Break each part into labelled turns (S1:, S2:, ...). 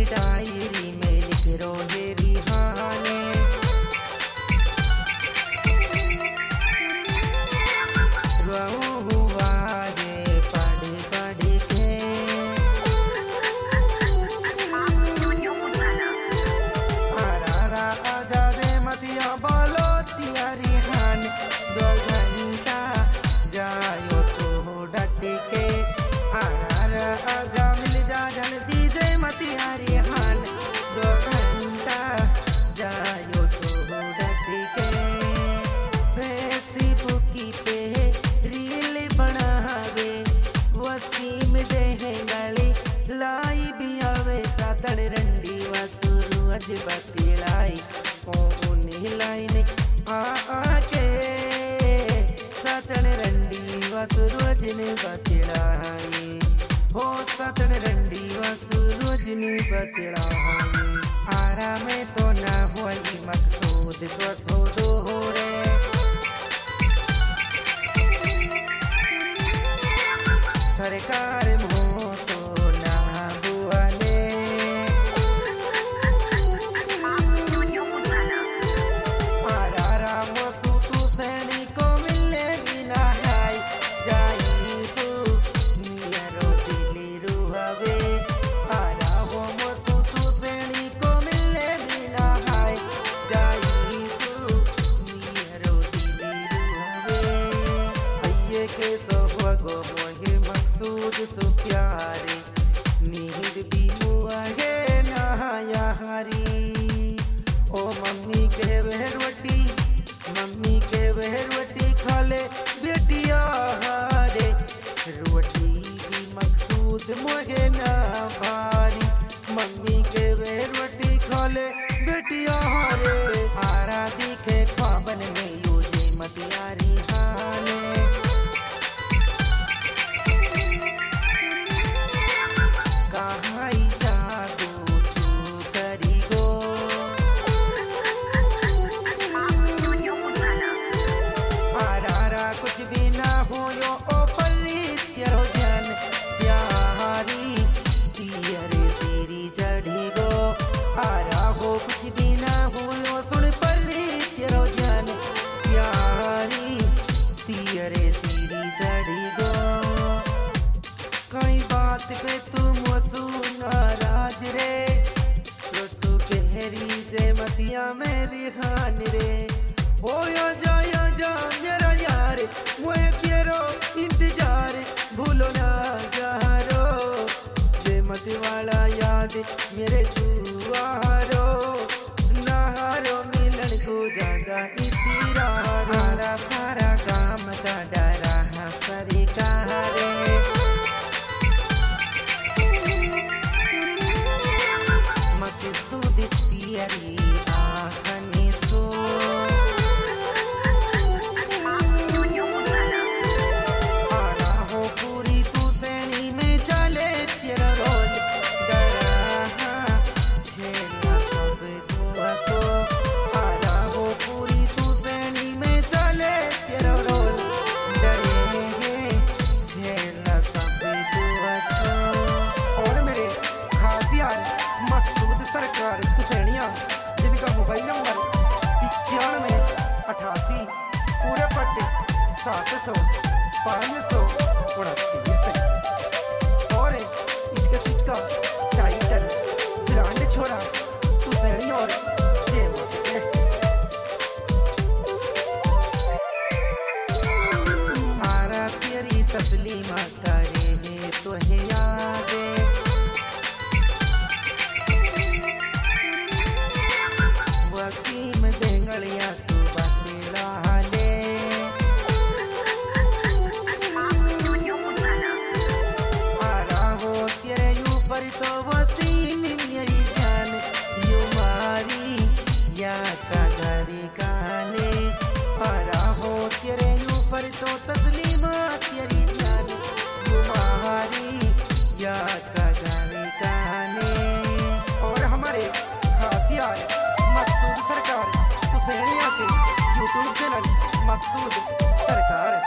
S1: Diary में लिख रोहे रिहाने। रोऊं हुआ रे पढ़ पढ़ के, आरा आजा रे मतिया बोलो तिया रिहान। 2 घंटा जायो तो डट के, आरा आजा मिल जा जल्दी जे मतिया रिहान। 2 घंटा जायो तो डट के, फेसबुक पे रील बनावे वसीम देहंगली लाई भी आवे। सातड़ रंडी वसुरु अज बतिलाई ओ उन्हीं लाइन आके, सातड़ रंडी वसुरु अज ने बतिलाई हो, सातड़ रंडी वसुरु अज ने बतिलाई। आरा में तो ना हुई मकसूद तो सोदो हो रे, सरकार मोह सोना बुआले। आरा मोसू तू सैनी को मिले बिना है, जाई सु नियरो दिली रुहवे। आरा हो मोसू तू सैनी को मिले बिना है, जाई सु नियरो दिली रुहवे। भैये के सोहगो मकसूद सो प्यारे, नींद भी मुआहे नहाया हरी। ओ मम्मी के वह रोटी, मम्मी के वह रोटी खा ले बेटिया हारे। रोटी भी मकसूद मोहे ना भारी, मम्मी के वह रोटी खा ले बेटिया हारे। आरा दिखे ख्वाबन में यूजे मतियारी हाने, कहाई जादू तू करी गो। आरा कुछ भी ना हो यो ओ पल्ली तेरो जान, प्यारी तियरे सीरी चढ़ी गो। आरा हो कुछ भी ना हो यो सुन पल्ली तेरो जान, प्यारी तियरे सीरी चढ़ी गो। कई बात पे तुम वसु नाराज रे, रसू कहरी जे मतिया मेरी खान रे। ओ या जा मेरा यार, मुझे तेरो इंतजार भूलो ना जारो। जे मत वाला याद मेरे दुआरो, नहारो मिलन को ज्यादा इतिरा। हारा सारा काम का डरा हसरी कहारे, मकसूद तियरी आँखनी सो। आरा हो पूरी तू सैनी में चले तेरा रोल, डरा छेला सब दुआ सो। आरा हो पूरी तू सैनी में चले तेरा रोल, डरे छेला सब दुआ सो। और मेरे खास यार मकसूद सरकार तुसैनिया, जिनका मोबाइल नंबर 9588 पूरे पट्टे 700 529 और इसके सीट का टाइटल ब्रांड छोड़ा तुसैनी और आरा तेरी तस्लीमा करे है तो है यादे। वसीम देंगलिया सुबह तेरा ले, आरा हो तेरे ऊपर तो वसीम मेरी जान, यू मारी या का घरी काले। आरा हो तेरे ऊपर तो तस्लीमा तेरी जान, यू मारी या का घरी काले। और हमारे खास यार मकसूद सरकार तुसैनिया के यूट्यूब चैनल मकसूद सरकार।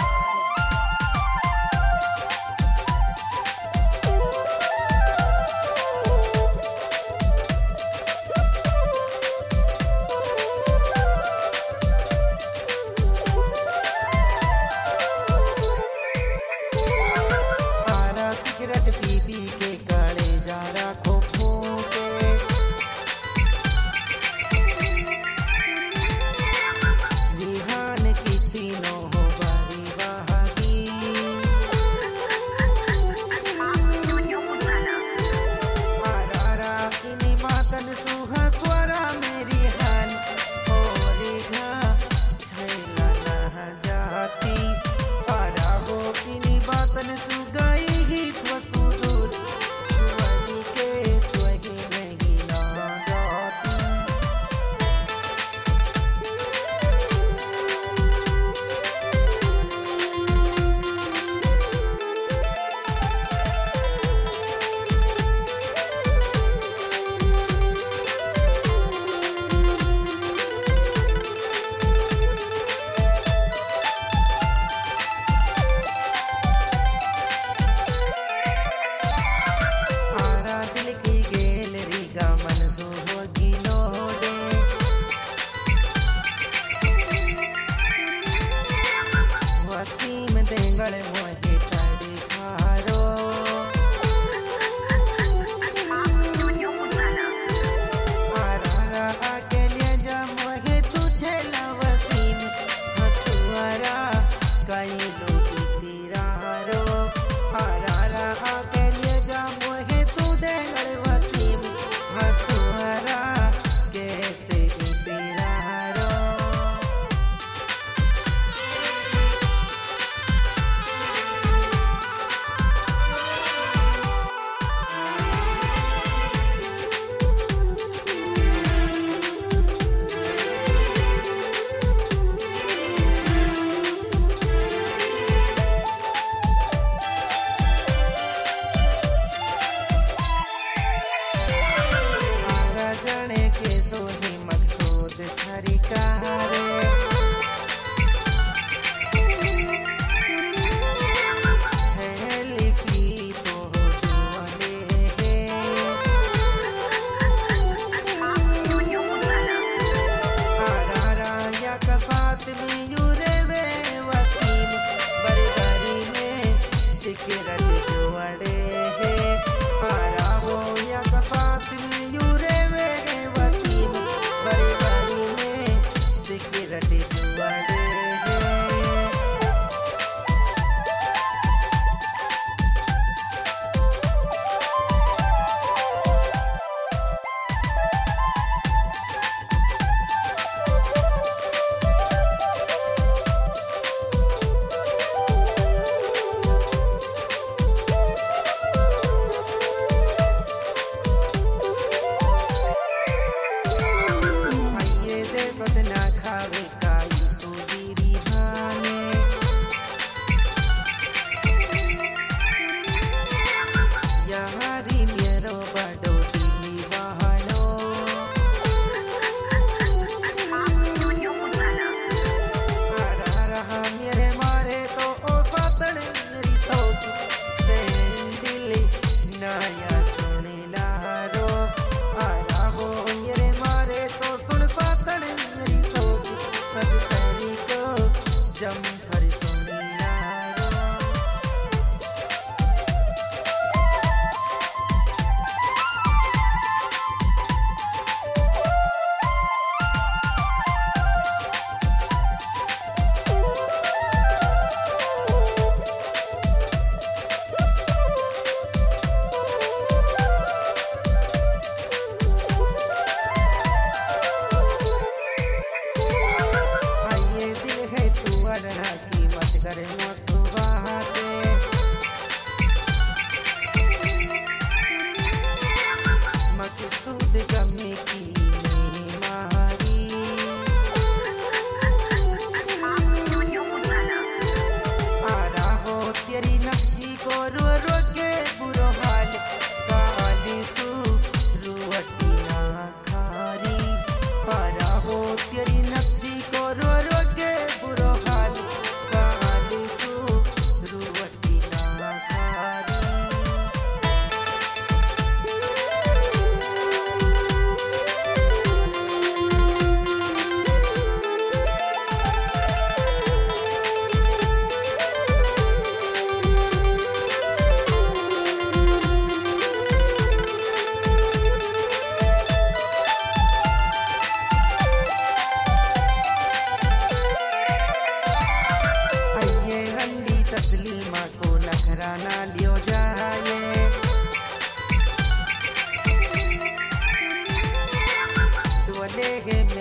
S1: जाने है